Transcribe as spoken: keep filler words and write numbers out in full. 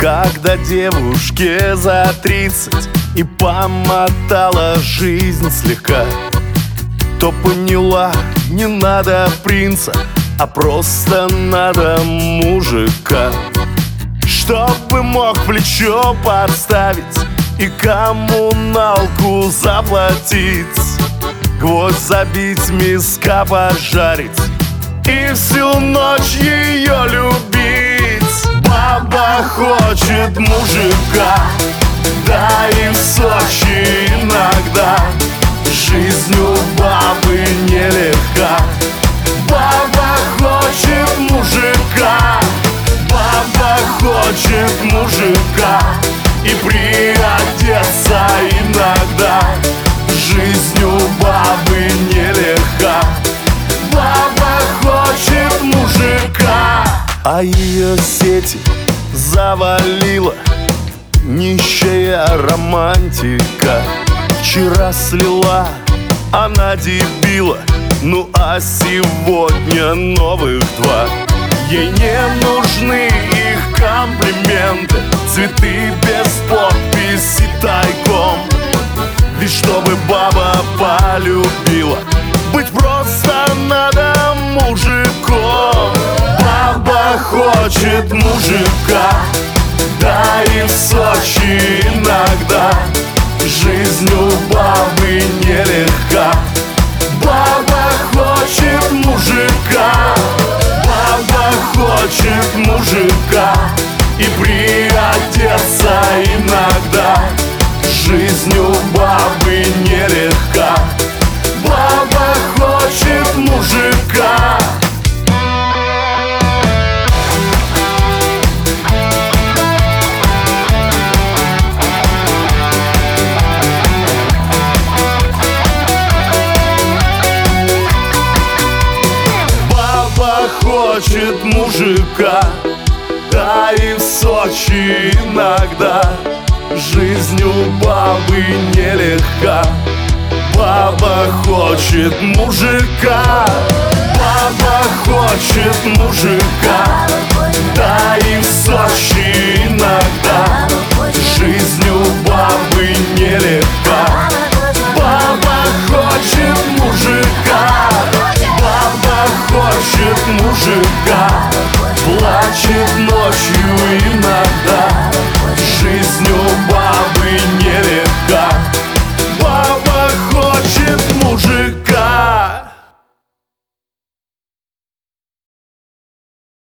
Когда девушке за тридцать и помотала жизнь слегка, то поняла, не надо принца, а просто надо мужика, чтобы мог плечо подставить и коммуналку заплатить, гвоздь забить, миска пожарить и всю ночь ее любить. Баба хочет мужика, да и в Сочи иногда. Жизнь у бабы нелегка. Баба хочет мужика, баба хочет мужика и приодеться иногда. Жизнь у бабы нелегка. Баба хочет мужика, а ее сети завалила нищая романтика. Вчера слила она дебила, ну а сегодня новых два. Ей не нужны их комплименты, цветы без подписи тайком. Ведь чтобы баба полюбила, быть просто надо мужиком. Баба хочет мужика, да и в Сочи иногда. Жизнь у бабы нелегка. Баба хочет мужика, баба хочет мужика и приодеться иногда. Жизнь у бабы нелегка. Баба хочет мужика. Баба хочет мужика, да и в Сочи иногда. Жизнь у бабы нелегка. Баба хочет мужика, баба хочет мужика, да и в Сочи иногда. Жизнь у бабы нелегка. Баба хочет мужика, баба хочет мужика, плачет, но